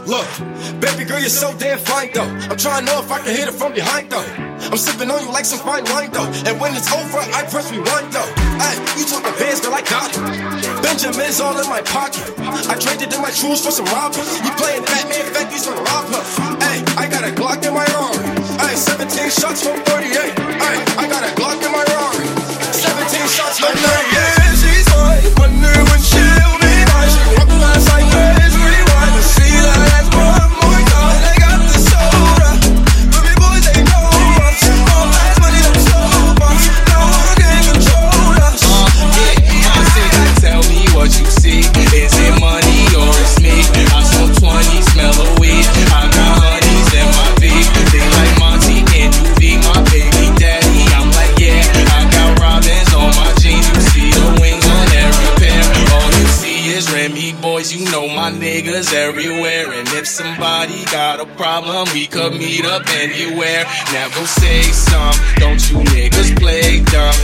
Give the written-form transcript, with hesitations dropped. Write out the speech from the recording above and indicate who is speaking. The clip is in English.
Speaker 1: Look, baby girl, you're so damn fine though. I'm trying to know if I can hit it from behind though. I'm sipping on you like some fine wine though. And when it's over, I press rewind though. Ay, you talking bands, girl, I got it. Benjamin's all in my pocket. I traded in my shoes for some robbers. You playing Batman, Fenty's gonna rob her. Ay, I got a Glock in my Rari. Ay, 17 shots from 38. Ay, I got a Glock in my Rari. 17 shots from 38. Yeah, she's mine. Wonder when she'll be mine. She walk the line sideways, rewind. I see that ass one more time. I got the soda, but me boys ain't know much. All last money don't so much. No one can control us.
Speaker 2: Yeah, I say that, tell me what you see. Is it money or it's me? I smoke 20, smell a weed. I got honeys in my V. They like Monty, can you be my baby daddy? I'm like, yeah, I got robins on my jeans. You see the wings on every pair. All you see is Remy boys, you know my niggas everywhere. And if somebody got a problem, we could meet up anywhere. Now go say some, don't you niggas play dumb.